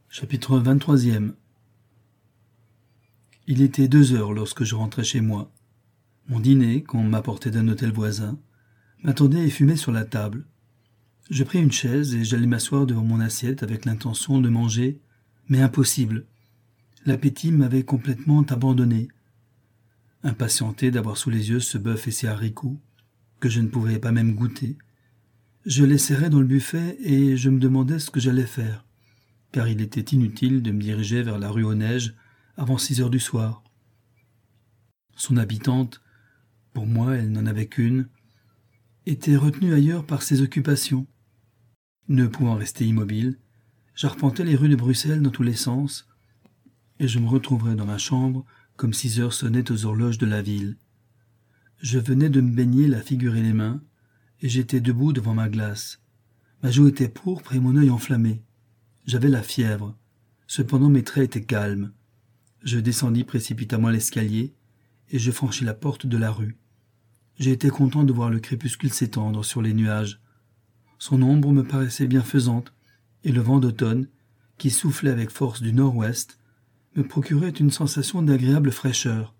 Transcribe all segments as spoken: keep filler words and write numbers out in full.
Chapitre vingt-trois. Il était deux heures lorsque je rentrais chez moi. Mon dîner, qu'on m'apportait d'un hôtel voisin, m'attendait et fumait sur la table. Je pris une chaise et j'allai m'asseoir devant mon assiette avec l'intention de manger, mais impossible. L'appétit m'avait complètement abandonné. Impatienté d'avoir sous les yeux ce bœuf et ces haricots, que je ne pouvais pas même goûter, je les serrais dans le buffet et je me demandais ce que j'allais faire, car il était inutile de me diriger vers la rue aux Neiges avant six heures du soir. Son habitante, pour moi elle n'en avait qu'une, était retenue ailleurs par ses occupations. Ne pouvant rester immobile, j'arpentais les rues de Bruxelles dans tous les sens, et je me retrouverais dans ma chambre comme six heures sonnaient aux horloges de la ville. Je venais de me baigner la figure et les mains, et j'étais debout devant ma glace. Ma joue était pourpre et mon œil enflammé. J'avais la fièvre. Cependant mes traits étaient calmes. Je descendis précipitamment l'escalier, et je franchis la porte de la rue. J'ai été content de voir le crépuscule s'étendre sur les nuages. Son ombre me paraissait bienfaisante, et le vent d'automne, qui soufflait avec force du nord-ouest, me procurait une sensation d'agréable fraîcheur.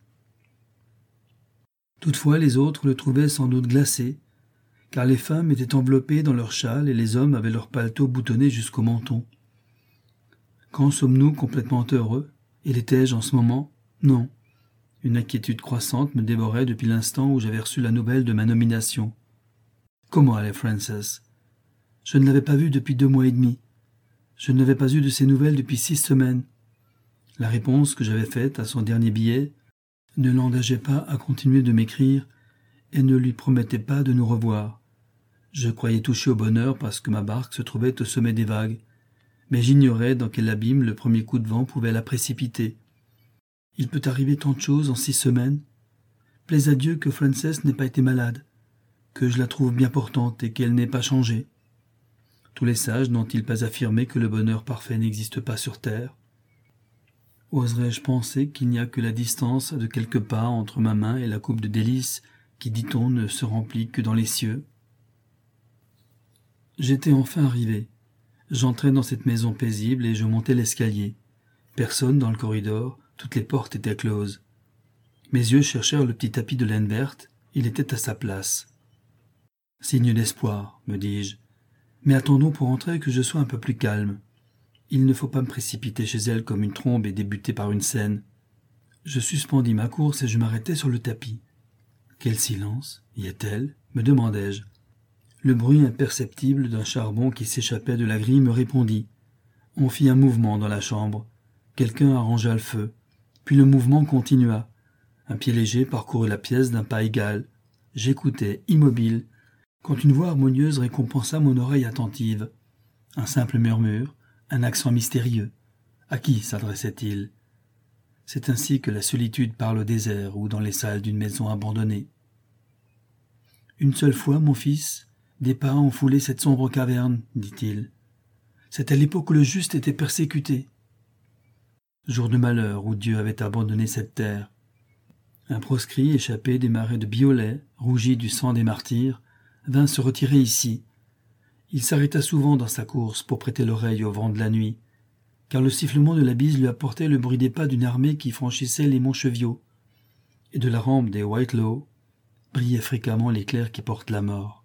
Toutefois les autres le trouvaient sans doute glacé, car les femmes étaient enveloppées dans leurs châles et les hommes avaient leurs paletots boutonnés jusqu'au menton. Quand sommes-nous complètement heureux? Et l'étais-je en ce moment? Non. Une inquiétude croissante me dévorait depuis l'instant où j'avais reçu la nouvelle de ma nomination. Comment allait Frances? Je ne l'avais pas vue depuis deux mois et demi. Je n'avais pas eu de ses nouvelles depuis six semaines. La réponse que j'avais faite à son dernier billet ne l'engageait pas à continuer de m'écrire et ne lui promettait pas de nous revoir. Je croyais toucher au bonheur parce que ma barque se trouvait au sommet des vagues, mais j'ignorais dans quel abîme le premier coup de vent pouvait la précipiter. Il peut arriver tant de choses en six semaines. Plaise à Dieu que Frances n'ait pas été malade, que je la trouve bien portante et qu'elle n'ait pas changé. Tous les sages n'ont-ils pas affirmé que le bonheur parfait n'existe pas sur terre? Oserais-je penser qu'il n'y a que la distance de quelques pas entre ma main et la coupe de délices qui, dit-on, ne se remplit que dans les cieux? J'étais enfin arrivé. J'entrais dans cette maison paisible et je montais l'escalier. Personne dans le corridor, toutes les portes étaient closes. Mes yeux cherchèrent le petit tapis de laine verte, il était à sa place. Signe d'espoir, me dis-je, mais attendons pour entrer que je sois un peu plus calme. Il ne faut pas me précipiter chez elle comme une trombe et débuter par une scène. Je suspendis ma course et je m'arrêtai sur le tapis. Quel silence, y est-elle? Me demandai-je. Le bruit imperceptible d'un charbon qui s'échappait de la grille me répondit. On fit un mouvement dans la chambre. Quelqu'un arrangea le feu. Puis le mouvement continua. Un pied léger parcourut la pièce d'un pas égal. J'écoutais, immobile, quand une voix harmonieuse récompensa mon oreille attentive. Un simple murmure, un accent mystérieux. À qui s'adressait-il? C'est ainsi que la solitude parle au désert ou dans les salles d'une maison abandonnée. Une seule fois, mon fils, des pas ont foulé cette sombre caverne, dit-il. C'est à l'époque où le juste était persécuté. Jour de malheur où Dieu avait abandonné cette terre. Un proscrit échappé des marais de Biolay, rougi du sang des martyrs, vint se retirer ici. Il s'arrêta souvent dans sa course pour prêter l'oreille au vent de la nuit, car le sifflement de la bise lui apportait le bruit des pas d'une armée qui franchissait les monts Cheviots, et de la rampe des Whitelaw brillait fréquemment l'éclair qui porte la mort.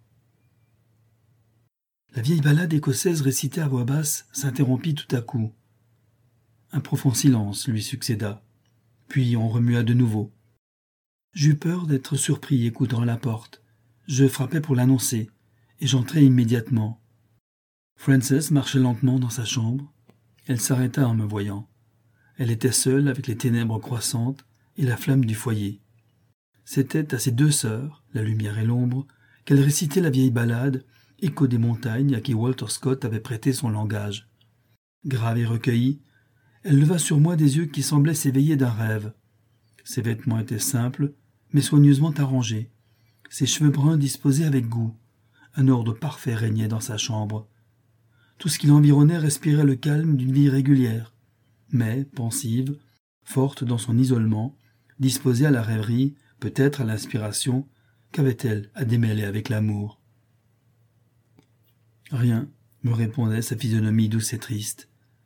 La vieille ballade écossaise récitée à voix basse s'interrompit tout à coup. Un profond silence lui succéda, puis on remua de nouveau. J'eus peur d'être surpris écoutant à la porte. Je frappai pour l'annoncer, et j'entrai immédiatement. Frances marchait lentement dans sa chambre. Elle s'arrêta en me voyant. Elle était seule avec les ténèbres croissantes et la flamme du foyer. C'était à ses deux sœurs, la lumière et l'ombre, qu'elle récitait la vieille ballade, écho des montagnes à qui Walter Scott avait prêté son langage. Grave et recueillie, elle leva sur moi des yeux qui semblaient s'éveiller d'un rêve. Ses vêtements étaient simples, mais soigneusement arrangés. Ses cheveux bruns disposés avec goût. Un ordre parfait régnait dans sa chambre. Tout ce qui l'environnait respirait le calme d'une vie régulière, mais pensive, forte dans son isolement, disposée à la rêverie, peut-être à l'inspiration, qu'avait-elle à démêler avec l'amour? Rien, me répondait sa physionomie douce et triste.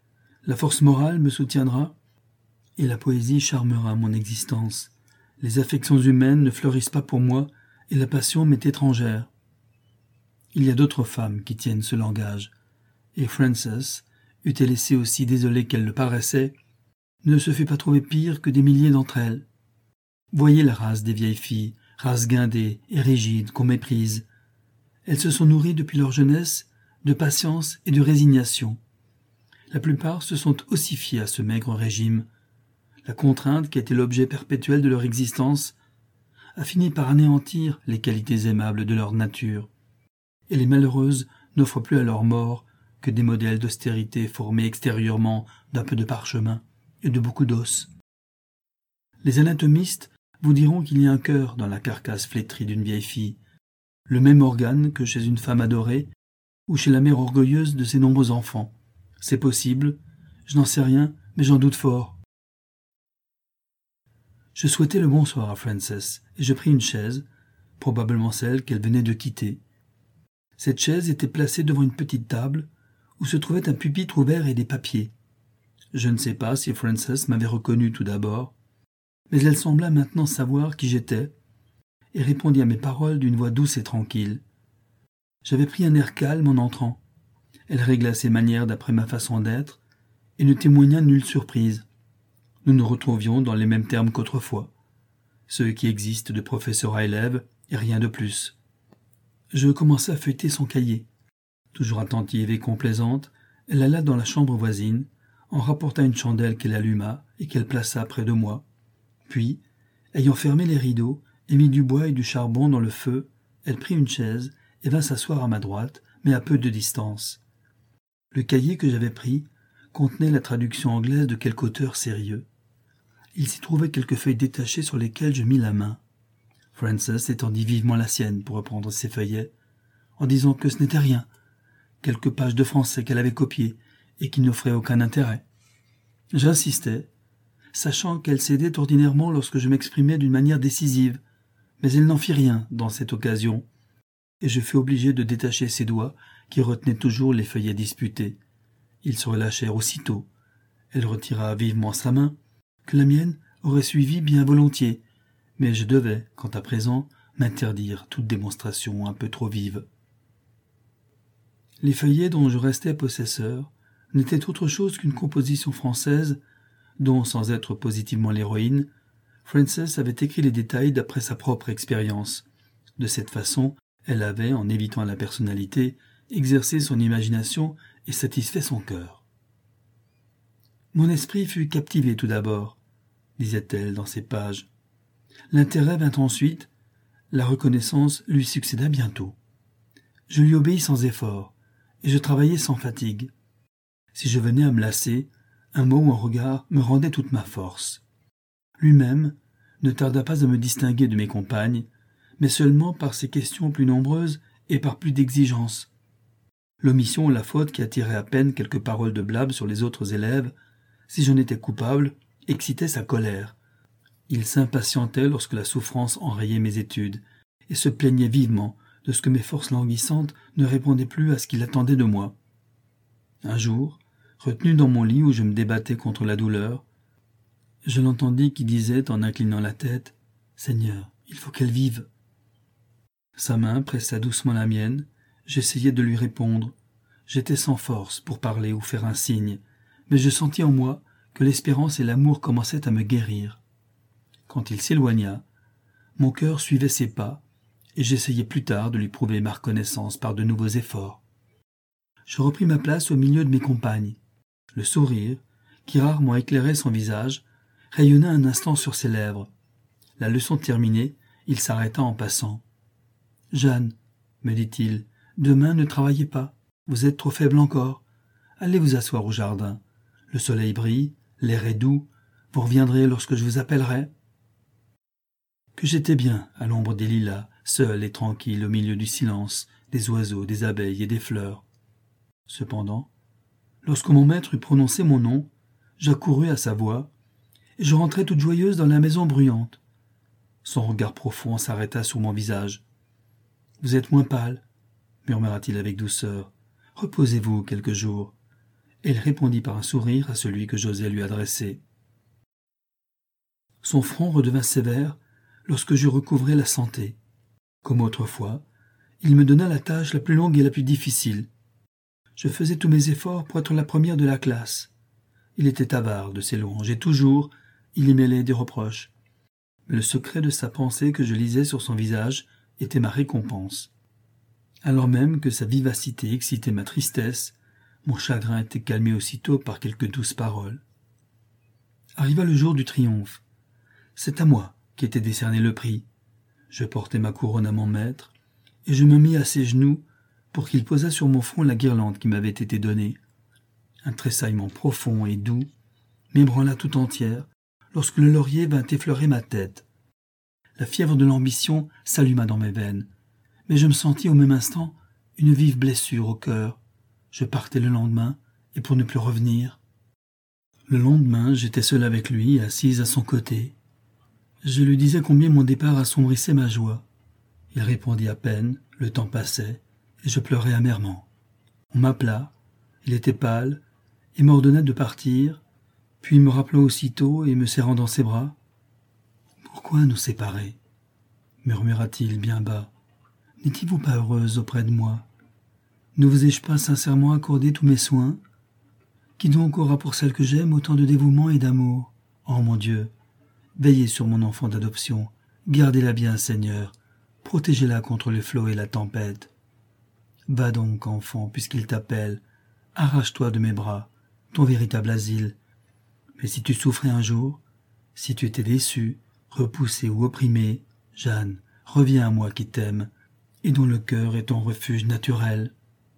La force morale me soutiendra et la poésie charmera mon existence. Les affections humaines ne fleurissent pas pour moi et la passion m'est étrangère. Il y a d'autres femmes qui tiennent ce langage, et Frances, eût-elle laissé aussi désolée qu'elle le paraissait, ne se fut pas trouvée pire que des milliers d'entre elles. Voyez la race des vieilles filles, race guindée et rigide qu'on méprise. Elles se sont nourries depuis leur jeunesse de patience et de résignation. La plupart se sont ossifiées à ce maigre régime. La contrainte qui était l'objet perpétuel de leur existence a fini par anéantir les qualités aimables de leur nature, et les malheureuses n'offrent plus à leur mort que des modèles d'austérité formés extérieurement d'un peu de parchemin et de beaucoup d'os. Les anatomistes vous diront qu'il y a un cœur dans la carcasse flétrie d'une vieille fille, le même organe que chez une femme adorée ou chez la mère orgueilleuse de ses nombreux enfants. C'est possible, je n'en sais rien, mais j'en doute fort. Je souhaitai le bonsoir à Frances et je pris une chaise, probablement celle qu'elle venait de quitter. Cette chaise était placée devant une petite table où se trouvait un pupitre ouvert et des papiers. Je ne sais pas si Frances m'avait reconnu tout d'abord, mais elle sembla maintenant savoir qui j'étais et répondit à mes paroles d'une voix douce et tranquille. J'avais pris un air calme en entrant. Elle régla ses manières d'après ma façon d'être et ne témoigna nulle surprise. Nous nous retrouvions dans les mêmes termes qu'autrefois, ceux qui existent de professeur à élève et rien de plus. Je commençai à feuilleter son cahier. Toujours attentive et complaisante, elle alla dans la chambre voisine, en rapporta une chandelle qu'elle alluma et qu'elle plaça près de moi. Puis, ayant fermé les rideaux et mis du bois et du charbon dans le feu, elle prit une chaise et vint s'asseoir à ma droite, mais à peu de distance. Le cahier que j'avais pris contenait la traduction anglaise de quelque auteur sérieux. Il s'y trouvait quelques feuilles détachées sur lesquelles je mis la main. Frances étendit vivement la sienne pour reprendre ses feuillets, en disant que ce n'était rien, quelques pages de français qu'elle avait copiées et qui n'offraient aucun intérêt. J'insistais, sachant qu'elle cédait ordinairement lorsque je m'exprimais d'une manière décisive, mais elle n'en fit rien dans cette occasion, et je fus obligé de détacher ses doigts qui retenaient toujours les feuillets disputés. Ils se relâchèrent aussitôt. Elle retira vivement sa main, que la mienne aurait suivi bien volontiers, mais je devais, quant à présent, m'interdire toute démonstration un peu trop vive. Les feuillets dont je restais possesseur n'étaient autre chose qu'une composition française dont, sans être positivement l'héroïne, Frances avait écrit les détails d'après sa propre expérience. De cette façon, elle avait, en évitant la personnalité, exercé son imagination et satisfait son cœur. Mon esprit fut captivé tout d'abord, disait-elle dans ces pages. L'intérêt vint ensuite, la reconnaissance lui succéda bientôt. Je lui obéis sans effort, et je travaillais sans fatigue. Si je venais à me lasser, un mot ou un regard me rendait toute ma force. Lui-même ne tarda pas à me distinguer de mes compagnes, mais seulement par ses questions plus nombreuses et par plus d'exigence. L'omission ou la faute qui attirait à peine quelques paroles de blâme sur les autres élèves, si j'en étais coupable, excitait sa colère. Il s'impatientait lorsque la souffrance enrayait mes études, et se plaignait vivement de ce que mes forces languissantes ne répondaient plus à ce qu'il attendait de moi. Un jour, retenu dans mon lit où je me débattais contre la douleur, je l'entendis qui disait en inclinant la tête « Seigneur, il faut qu'elle vive ». Sa main pressa doucement la mienne, j'essayai de lui répondre. J'étais sans force pour parler ou faire un signe, mais je sentis en moi que l'espérance et l'amour commençaient à me guérir. Quand il s'éloigna, mon cœur suivait ses pas, et j'essayai plus tard de lui prouver ma reconnaissance par de nouveaux efforts. Je repris ma place au milieu de mes compagnes. Le sourire, qui rarement éclairait son visage, rayonna un instant sur ses lèvres. La leçon terminée, il s'arrêta en passant. « Jeanne, me dit-il, demain ne travaillez pas, vous êtes trop faible encore. Allez vous asseoir au jardin. Le soleil brille, l'air est doux, vous reviendrez lorsque je vous appellerai. » Que j'étais bien à l'ombre des lilas, seul et tranquille au milieu du silence, des oiseaux, des abeilles et des fleurs. Cependant, lorsque mon maître eut prononcé mon nom, j'accourus à sa voix, et je rentrai toute joyeuse dans la maison bruyante. Son regard profond s'arrêta sur mon visage. « Vous êtes moins pâle, » murmura-t-il avec douceur. « Reposez-vous quelques jours. et il répondit par un sourire à celui que j'osais lui adresser. Son front redevint sévère lorsque je recouvrai la santé. Comme autrefois, il me donna la tâche la plus longue et la plus difficile. Je faisais tous mes efforts pour être la première de la classe. Il était avare de ses louanges, et toujours, il y mêlait des reproches. Mais le secret de sa pensée que je lisais sur son visage était ma récompense. Alors même que sa vivacité excitait ma tristesse, mon chagrin était calmé aussitôt par quelques douces paroles. Arriva le jour du triomphe. C'est à moi qu'était décerné le prix. Je portai ma couronne à mon maître, et je me mis à ses genoux pour qu'il posât sur mon front la guirlande qui m'avait été donnée. Un tressaillement profond et doux m'ébranla tout entière lorsque le laurier vint effleurer ma tête. La fièvre de l'ambition s'alluma dans mes veines, mais je me sentis au même instant une vive blessure au cœur. Je partais le lendemain, et pour ne plus revenir. Le lendemain, j'étais seul avec lui, assise à son côté. Je lui disais combien mon départ assombrissait ma joie. Il répondit à peine, le temps passait, et je pleurais amèrement. On m'appela, il était pâle, et m'ordonna de partir, puis me rappela aussitôt et me serrant dans ses bras. « Pourquoi nous séparer ?» murmura-t-il bien bas. « N'étiez-vous pas heureuse auprès de moi ? Ne vous ai-je pas sincèrement accordé tous mes soins ? Qui donc aura pour celle que j'aime autant de dévouement et d'amour ? Oh mon Dieu, veillez sur mon enfant d'adoption, gardez-la bien, Seigneur, protégez-la contre les flots et la tempête. Va donc, enfant, puisqu'il t'appelle, arrache-toi de mes bras, ton véritable asile. Mais si tu souffrais un jour, si tu étais déçu, repoussé ou opprimé, Jeanne, reviens à moi qui t'aime, et dont le cœur est ton refuge naturel. »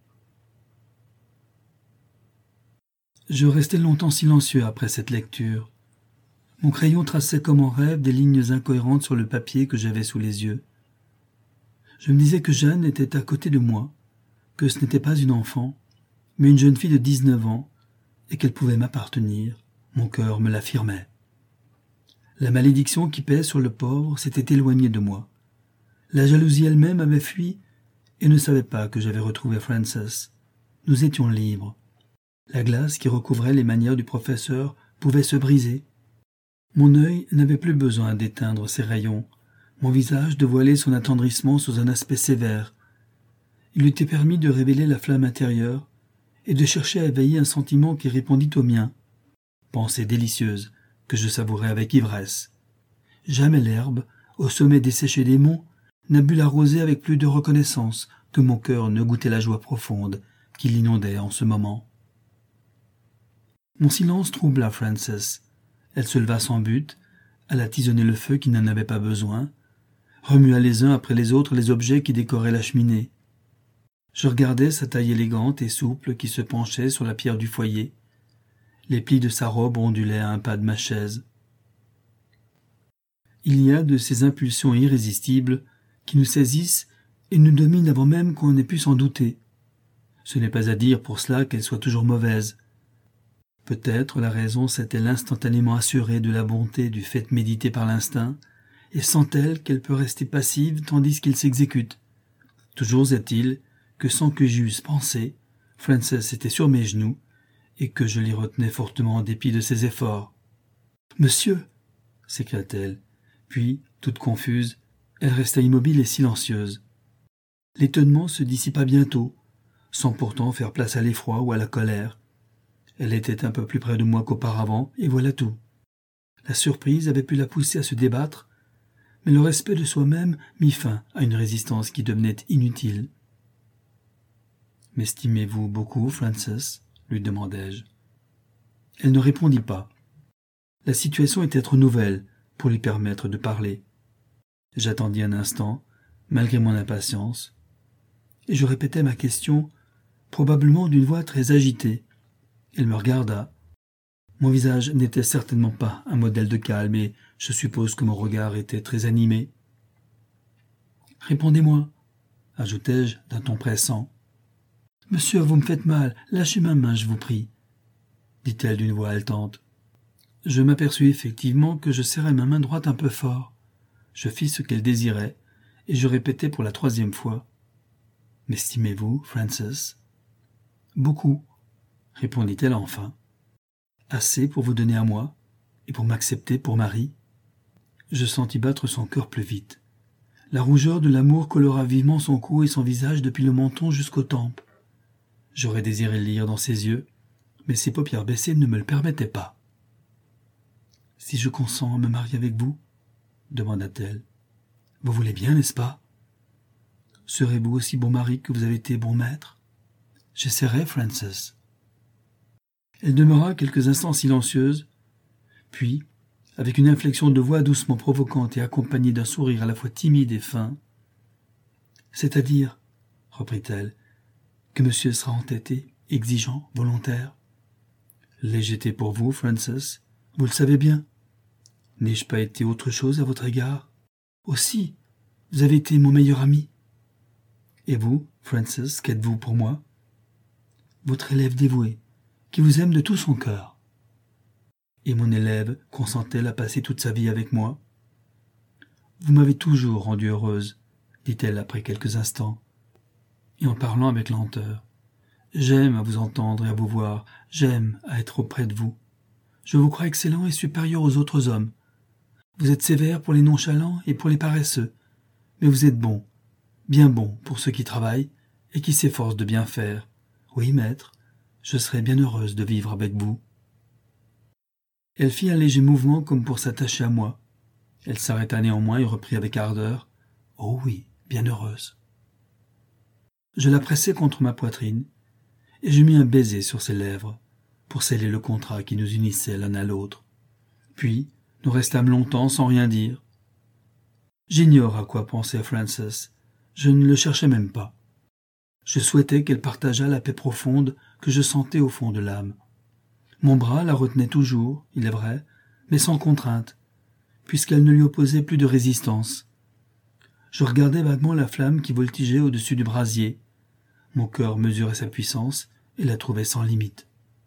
Je restai longtemps silencieux après cette lecture. Mon crayon traçait comme en rêve des lignes incohérentes sur le papier que j'avais sous les yeux. Je me disais que Jeanne était à côté de moi, que ce n'était pas une enfant, mais une jeune fille de dix-neuf ans, et qu'elle pouvait m'appartenir. Mon cœur me l'affirmait. La malédiction qui pèse sur le pauvre s'était éloignée de moi. La jalousie elle-même avait fui et ne savait pas que j'avais retrouvé Frances. Nous étions libres. La glace qui recouvrait les manières du professeur pouvait se briser. Mon œil n'avait plus besoin d'éteindre ses rayons, mon visage de voiler son attendrissement sous un aspect sévère. Il lui était permis de révéler la flamme intérieure et de chercher à éveiller un sentiment qui répondit au mien. Pensée délicieuse que je savourais avec ivresse. Jamais l'herbe, au sommet desséché des monts, n'a bu la rosée avec plus de reconnaissance que mon cœur ne goûtait la joie profonde qui l'inondait en ce moment. Mon silence troubla Frances. Elle se leva sans but, alla tisonner le feu qui n'en avait pas besoin, remua les uns après les autres les objets qui décoraient la cheminée. Je regardais sa taille élégante et souple qui se penchait sur la pierre du foyer. Les plis de sa robe ondulaient à un pas de ma chaise. Il y a de ces impulsions irrésistibles qui nous saisissent et nous dominent avant même qu'on ait pu s'en douter. Ce n'est pas à dire pour cela qu'elles soient toujours mauvaises. Peut-être la raison s'est-elle instantanément assurée de la bonté du fait médité par l'instinct, et sent-elle qu'elle peut rester passive tandis qu'il s'exécute. Toujours est-il que sans que j'y eusse pensé, Frances était sur mes genoux, et que je l'y retenais fortement en dépit de ses efforts. « Monsieur !» s'écria-t-elle, puis, toute confuse, elle resta immobile et silencieuse. L'étonnement se dissipa bientôt, sans pourtant faire place à l'effroi ou à la colère. Elle était un peu plus près de moi qu'auparavant, et voilà tout. La surprise avait pu la pousser à se débattre, mais le respect de soi-même mit fin à une résistance qui devenait inutile. « M'estimez-vous beaucoup, Frances ?» lui demandai-je. Elle ne répondit pas. La situation était trop nouvelle pour lui permettre de parler. J'attendis un instant, malgré mon impatience, et je répétai ma question, probablement d'une voix très agitée. Elle me regarda. Mon visage n'était certainement pas un modèle de calme, et je suppose que mon regard était très animé. « Répondez-moi, » ajoutai-je d'un ton pressant. « Monsieur, vous me faites mal, lâchez ma main, je vous prie, » dit-elle d'une voix haletante. Je m'aperçus effectivement que je serrais ma main droite un peu fort. Je fis ce qu'elle désirait, et je répétai pour la troisième fois. « M'estimez-vous, Frances ?»« Beaucoup, » répondit-elle enfin. Assez pour vous donner à moi, et pour m'accepter pour mari? Je sentis battre son cœur plus vite. La rougeur de l'amour colora vivement son cou et son visage depuis le menton jusqu'aux tempes. J'aurais désiré lire dans ses yeux, mais ses paupières baissées ne me le permettaient pas. « Si je consens à me marier avec vous, demanda-t-elle, vous voulez bien, n'est-ce pas? Serez-vous aussi bon mari que vous avez été bon maître? J'essaierai, Frances. » Elle demeura quelques instants silencieuse, puis, avec une inflexion de voix doucement provocante et accompagnée d'un sourire à la fois timide et fin, « C'est-à-dire, reprit-elle, que monsieur sera entêté, exigeant, volontaire. L'ai-je été pour vous, Frances? Vous le savez bien. N'ai-je pas été autre chose à votre égard? Aussi, vous avez été mon meilleur ami. Et vous, Frances, qu'êtes-vous pour moi? Votre élève dévoué, qui vous aime de tout son cœur. Et mon élève consent-elle à passer toute sa vie avec moi? Vous m'avez toujours rendue heureuse, dit-elle après quelques instants, et en parlant avec lenteur. J'aime à vous entendre et à vous voir, j'aime à être auprès de vous. Je vous crois excellent et supérieur aux autres hommes. Vous êtes sévère pour les nonchalants et pour les paresseux, mais vous êtes bon, bien bon pour ceux qui travaillent et qui s'efforcent de bien faire. Oui, maître, je serais bien heureuse de vivre avec vous. Elle fit un léger mouvement comme pour s'attacher à moi. Elle s'arrêta néanmoins et reprit avec ardeur. Oh oui, bien heureuse. Je la pressai contre ma poitrine, et je mis un baiser sur ses lèvres, pour sceller le contrat qui nous unissait l'un à l'autre. Puis, nous restâmes longtemps sans rien dire. J'ignore à quoi pensait Frances. Je ne le cherchais même pas. Je souhaitais qu'elle partageât la paix profonde que je sentais au fond de l'âme. Mon bras la retenait toujours, il est vrai, mais sans contrainte, puisqu'elle ne lui opposait plus de résistance. Je regardais vaguement la flamme qui voltigeait au-dessus du brasier. Mon cœur mesurait sa puissance et la trouvait sans limite.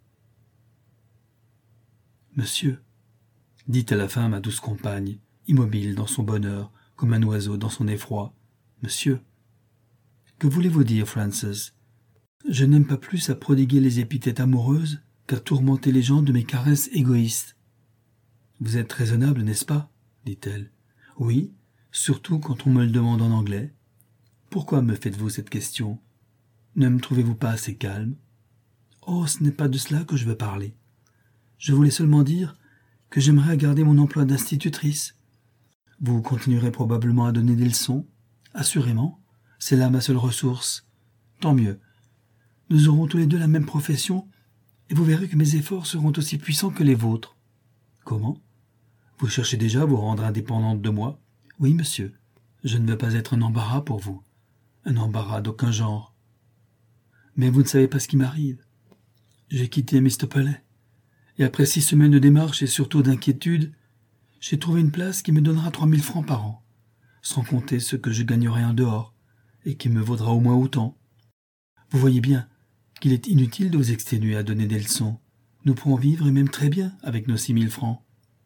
« Monsieur, dit à la fin ma douce compagne, immobile dans son bonheur, comme un oiseau dans son effroi, « Monsieur, que voulez-vous dire, Frances? Je n'aime pas plus à prodiguer les épithètes amoureuses qu'à tourmenter les gens de mes caresses égoïstes. Vous êtes raisonnable, n'est-ce pas? Dit-elle. Oui, surtout quand on me le demande en anglais. Pourquoi me faites-vous cette question? Ne me trouvez-vous pas assez calme? Oh, ce n'est pas de cela que je veux parler. Je voulais seulement dire que j'aimerais garder mon emploi d'institutrice. Vous continuerez probablement à donner des leçons, assurément. C'est là ma seule ressource. Tant mieux. Nous aurons tous les deux la même profession, et vous verrez que mes efforts seront aussi puissants que les vôtres. Comment? Vous cherchez déjà à vous rendre indépendante de moi? Oui, monsieur. Je ne veux pas être un embarras pour vous. Un embarras d'aucun genre. Mais vous ne savez pas ce qui m'arrive. J'ai quitté Mistopeley, et après six semaines de démarche et surtout d'inquiétude, j'ai trouvé une place qui me donnera trois mille francs par an, sans compter ce que je gagnerai en dehors, et qui me vaudra au moins autant. Vous voyez bien qu'il est inutile de vous exténuer à donner des leçons. Nous pourrons vivre et même très bien avec nos six mille francs.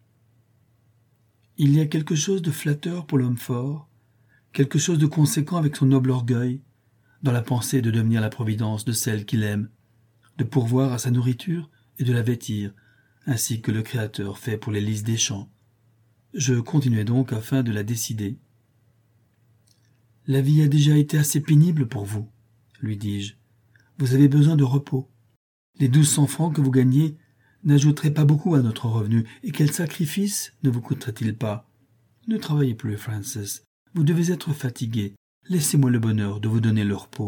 Il y a quelque chose de flatteur pour l'homme fort, quelque chose de conséquent avec son noble orgueil, dans la pensée de devenir la providence de celle qu'il aime, de pourvoir à sa nourriture et de la vêtir, ainsi que le Créateur fait pour les lys des champs. Je continuai donc afin de la décider. « La vie a déjà été assez pénible pour vous, lui dis-je. Vous avez besoin de repos. Les douze cents francs que vous gagnez n'ajouteraient pas beaucoup à notre revenu, et quel sacrifice ne vous coûterait-il pas? Ne travaillez plus, Frances. Vous devez être fatigué. Laissez-moi le bonheur de vous donner le repos. »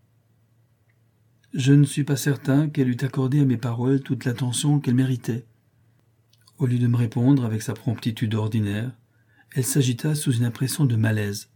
Je ne suis pas certain qu'elle eût accordé à mes paroles toute l'attention qu'elles méritaient. Au lieu de me répondre avec sa promptitude ordinaire, elle s'agita sous une impression de malaise.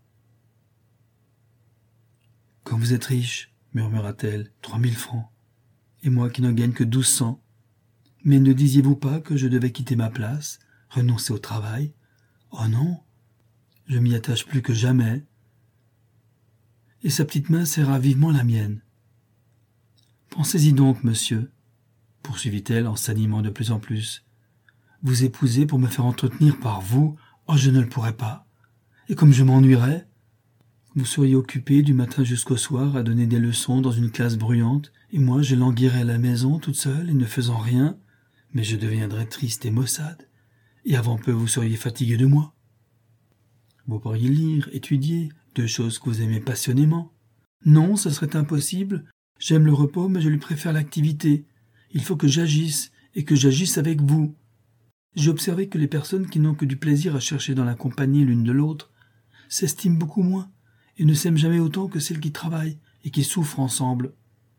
« Quand vous êtes riche, murmura-t-elle, trois mille francs, et moi qui n'en gagne que douze cents. Mais ne disiez-vous pas que je devais quitter ma place, renoncer au travail? Oh non, je m'y attache plus que jamais. » Et sa petite main serra vivement la mienne. « Pensez-y donc, monsieur, poursuivit-elle en s'animant de plus en plus. Vous épouser pour me faire entretenir par vous, oh, je ne le pourrais pas. Et comme je m'ennuierais, vous seriez occupé du matin jusqu'au soir à donner des leçons dans une classe bruyante Et moi, je languirais à la maison toute seule et ne faisant rien, mais je deviendrais triste et maussade, et avant peu vous seriez fatigué de moi. Vous pourriez lire, étudier, deux choses que vous aimez passionnément. Non, ce serait impossible. J'aime le repos, mais je lui préfère l'activité. Il faut que j'agisse, et que j'agisse avec vous. J'ai observé que les personnes qui n'ont que du plaisir à chercher dans la compagnie l'une de l'autre s'estiment beaucoup moins, et ne s'aiment jamais autant que celles qui travaillent et qui souffrent ensemble.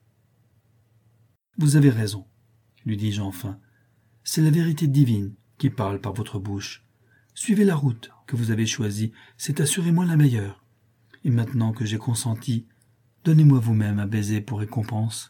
Vous avez raison, lui dis-je enfin. C'est la vérité divine qui parle par votre bouche. Suivez la route que vous avez choisie, c'est assurément la meilleure. Et maintenant que j'ai consenti, donnez-moi vous-même un baiser pour récompense.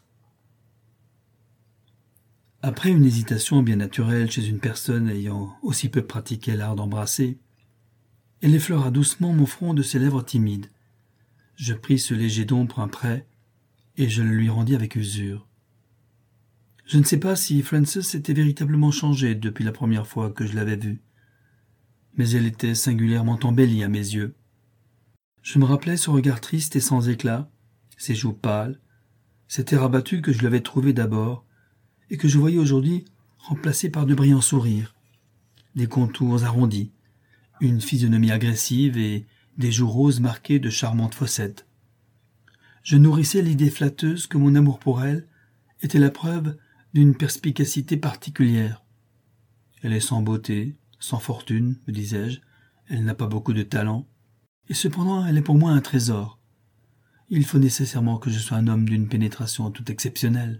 Après une hésitation bien naturelle chez une personne ayant aussi peu pratiqué l'art d'embrasser, elle effleura doucement mon front de ses lèvres timides. Je pris ce léger don pour un prêt, et je le lui rendis avec usure. Je ne sais pas si Frances était véritablement changée depuis la première fois que je l'avais vue, mais elle était singulièrement embellie à mes yeux. Je me rappelais son regard triste et sans éclat, ses joues pâles, cet air abattu que je l'avais trouvé d'abord, et que je voyais aujourd'hui remplacé par de brillants sourires, des contours arrondis, une physionomie agressive et des joues roses marquées de charmantes fossettes. Je nourrissais l'idée flatteuse que mon amour pour elle était la preuve d'une perspicacité particulière. Elle est sans beauté, sans fortune, me disais-je, elle n'a pas beaucoup de talent, et cependant elle est pour moi un trésor. Il faut nécessairement que je sois un homme d'une pénétration toute exceptionnelle.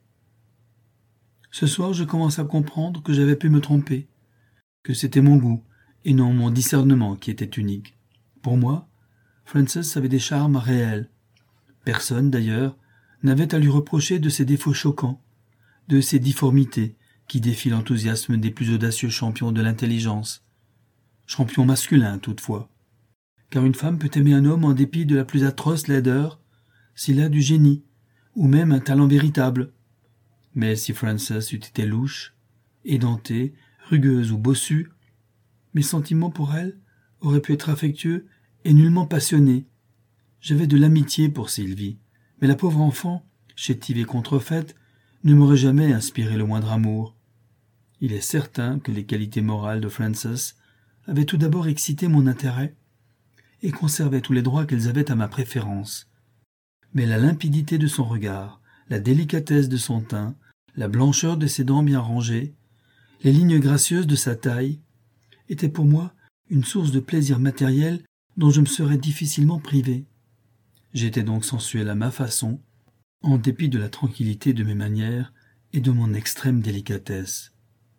Ce soir, je commence à comprendre que j'avais pu me tromper, que c'était mon goût et non mon discernement qui était unique. Pour moi, Frances avait des charmes réels. Personne, d'ailleurs, n'avait à lui reprocher de ses défauts choquants, de ses difformités qui défient l'enthousiasme des plus audacieux champions de l'intelligence. Champions masculins, toutefois, car une femme peut aimer un homme en dépit de la plus atroce laideur, s'il a du génie, ou même un talent véritable. Mais si Frances eût été louche, édentée, rugueuse ou bossue, mes sentiments pour elle auraient pu être affectueux et nullement passionnés. J'avais de l'amitié pour Sylvie, mais la pauvre enfant, chétive et contrefaite, ne m'aurait jamais inspiré le moindre amour. Il est certain que les qualités morales de Frances avaient tout d'abord excité mon intérêt et conservaient tous les droits qu'elles avaient à ma préférence. Mais la limpidité de son regard, la délicatesse de son teint, la blancheur de ses dents bien rangées, les lignes gracieuses de sa taille, étaient pour moi une source de plaisir matériel dont je me serais difficilement privé. J'étais donc sensuel à ma façon, en dépit de la tranquillité de mes manières et de mon extrême délicatesse.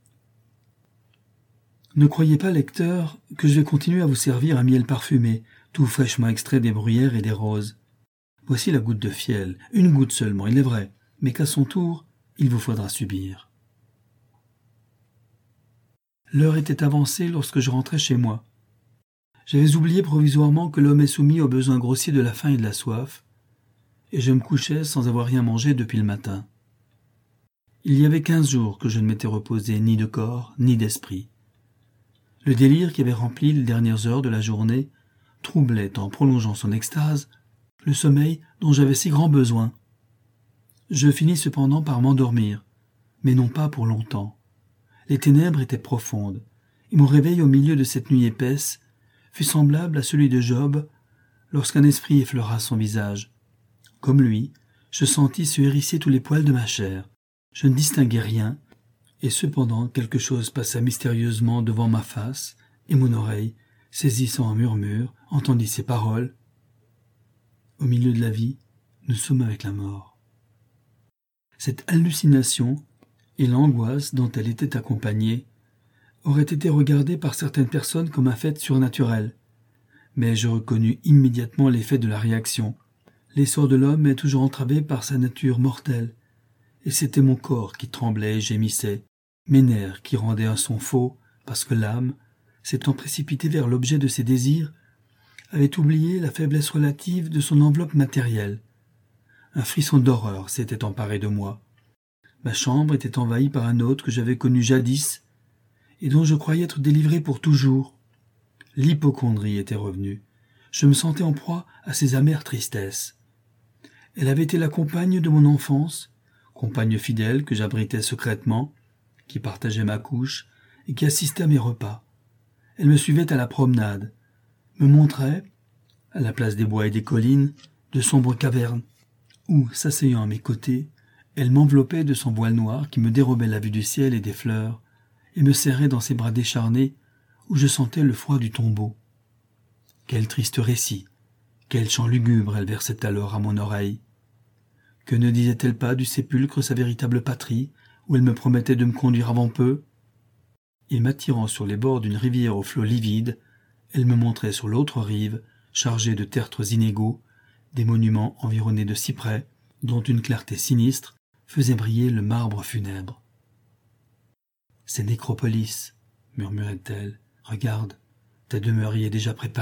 Ne croyez pas, lecteur, que je vais continuer à vous servir un miel parfumé, tout fraîchement extrait des bruyères et des roses. Voici la goutte de fiel, une goutte seulement, il est vrai, mais qu'à son tour, il vous faudra subir. L'heure était avancée lorsque je rentrais chez moi. J'avais oublié provisoirement que l'homme est soumis aux besoins grossiers de la faim et de la soif, et je me couchais sans avoir rien mangé depuis le matin. Il y avait quinze jours que je ne m'étais reposé ni de corps ni d'esprit. Le délire qui avait rempli les dernières heures de la journée troublait, en prolongeant son extase, le sommeil dont j'avais si grand besoin. Je finis cependant par m'endormir, mais non pas pour longtemps. Les ténèbres étaient profondes, et mon réveil au milieu de cette nuit épaisse fut semblable à celui de Job lorsqu'un esprit effleura son visage. Comme lui, je sentis se hérisser tous les poils de ma chair. Je ne distinguais rien, et cependant quelque chose passa mystérieusement devant ma face, et mon oreille, saisissant un murmure, entendit ces paroles. Au milieu de la vie, nous sommes avec la mort. Cette hallucination et l'angoisse dont elle était accompagnée auraient été regardées par certaines personnes comme un fait surnaturel, mais je reconnus immédiatement l'effet de la réaction. L'essor de l'homme est toujours entravé par sa nature mortelle, et c'était mon corps qui tremblait et gémissait, mes nerfs qui rendaient un son faux, parce que l'âme, s'étant précipitée vers l'objet de ses désirs, avait oublié la faiblesse relative de son enveloppe matérielle. Un frisson d'horreur s'était emparé de moi. Ma chambre était envahie par un hôte que j'avais connu jadis, et dont je croyais être délivré pour toujours. L'hypocondrie était revenue. Je me sentais en proie à ces amères tristesses. Elle avait été la compagne de mon enfance, compagne fidèle que j'abritais secrètement, qui partageait ma couche et qui assistait à mes repas. Elle me suivait à la promenade, me montrait, à la place des bois et des collines, de sombres cavernes, où, s'asseyant à mes côtés, elle m'enveloppait de son voile noir qui me dérobait la vue du ciel et des fleurs, et me serrait dans ses bras décharnés, où je sentais le froid du tombeau. Quel triste récit, quel chant lugubre elle versait alors à mon oreille. Que ne disait-elle pas du sépulcre sa véritable patrie, où elle me promettait de me conduire avant peu? Et m'attirant sur les bords d'une rivière aux flots livides, elle me montrait sur l'autre rive, chargée de tertres inégaux, des monuments environnés de cyprès, dont une clarté sinistre faisait briller le marbre funèbre. « C'est Nécropolis, » murmurait-elle. « Regarde, ta demeure y est déjà préparée. »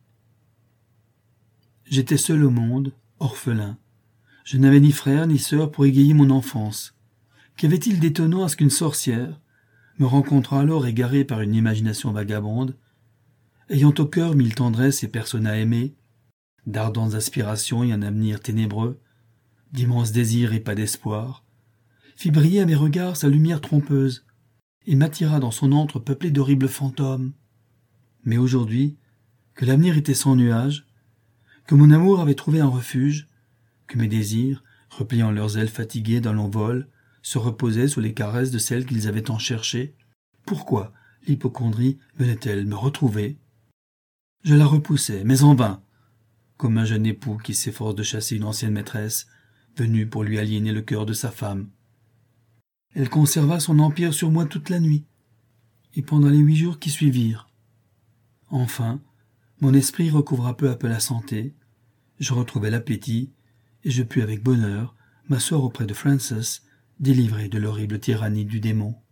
J'étais seul au monde, orphelin. Je n'avais ni frère ni sœur pour égayer mon enfance. Qu'avait-il d'étonnant à ce qu'une sorcière me rencontrant alors égaré par une imagination vagabonde, ayant au cœur mille tendresses et personnes à aimer, d'ardentes aspirations et un avenir ténébreux, d'immenses désirs et pas d'espoir, fit briller à mes regards sa lumière trompeuse et m'attira dans son antre peuplé d'horribles fantômes. Mais aujourd'hui, que l'avenir était sans nuages, que mon amour avait trouvé un refuge, que mes désirs, repliant leurs ailes fatiguées dans l'envol, se reposaient sous les caresses de celle qu'ils avaient tant cherchée, pourquoi l'hypocondrie venait-elle me retrouver? Je la repoussais, mais en vain, comme un jeune époux qui s'efforce de chasser une ancienne maîtresse, venue pour lui aliéner le cœur de sa femme. Elle conserva son empire sur moi toute la nuit, et pendant les huit jours qui suivirent. Enfin, mon esprit recouvra peu à peu la santé, je retrouvai l'appétit, et je pus avec bonheur m'asseoir auprès de Frances, délivré de l'horrible tyrannie du démon.